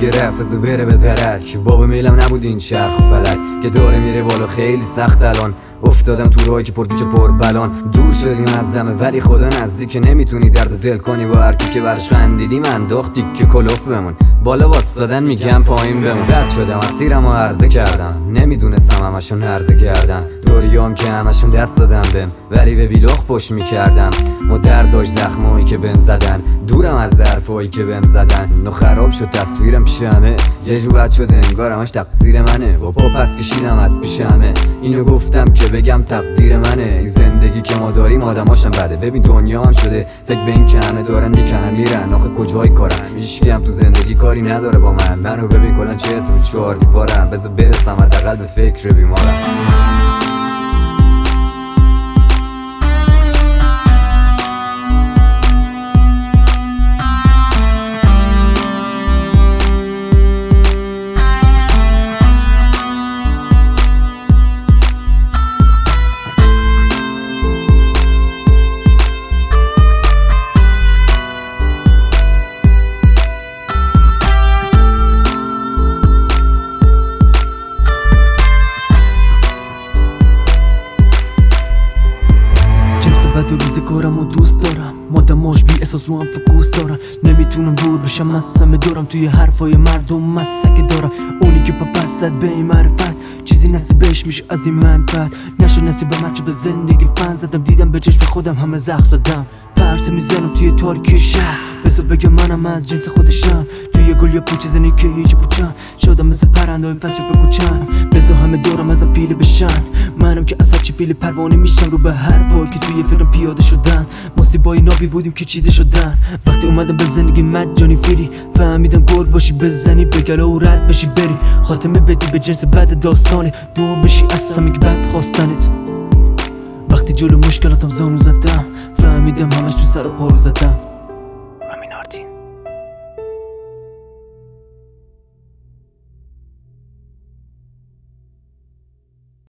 دیگه رفت و بره به درک. بابا میلم نبود این چرخ و فلک که داره میره بالا خیلی سخت. الان افتادم تو راهی که پر پیچ و پر بلان. دور شدیم از زمه ولی خدا نزدیک، نمیتونی درد دل کنی با هر کی که برش خندیدی. من داختی که کلوف بمون، بالا واسدادن میگم پایین بمون. رد شدم اسیرم و عرضه کردم، نمیدونستم همشون عرضه کردن. دوریام که همشون دست دادم بهم ولی به بیلخ پشت میکردم. و درد داشت زخمایی که بهم زدن، دورم از ظرفایی که بهم زدن. نو خراب شد تصویرم پیش همه، یه جو بد شده انگار همش تقصیر منه. و پا پس کشیدم از پیش همه، اینو گفتم که بگم تقدیر منه. این زندگی که ما داریم آدماشم بده. ببین دنیا هم شده فکر به این که همه دارن میکنن میرن. آخه کجای کارم؟ هیچکی هم تو زندگی کاری نداره با من. منو ببین کلا چه تو چهار دیوارم، بذار برسم حداقل به فکر بیمارم. بعد روز کارم و دوست دارم، مادماش بی احساس رو هم فکوس دارم. نمیتونم دور بشم از همه دارم، توی حرفای مردم مسکه دارم. اونی که پا پس زد به این معرفت، چیزی نصیبش میشه از این منفعت. نشد نصیب من چه به زندگی فن زدم، دیدم به چشم خودم همه زخم زدم. پرسه میزنم توی تاریکی شهر، بذار بگم منم از جنس خودشم. توی گل یا پوچه زنی که هیچ پوچم، شدم مثل پرنده های فصل بگوچم. بذار همه دارم از پیله بشن، منم که از هرچی پیله پروانه میشم. رو به حرفایی که توی فیلم پیاده شدن، ما سیبای نابی بودیم که چیده شدن. وقتی اومدم به زندگی مجانی فری، فهمیدم گل باشی بزنی بگلا و رد بشی بری. خاتمه بدی به جنس بد داستانه، دور بشی از سمیک بد خواستنت. وقتی جلو مشکلاتم زانو زدم، فهمیدم همش تو سر و پارو زدم.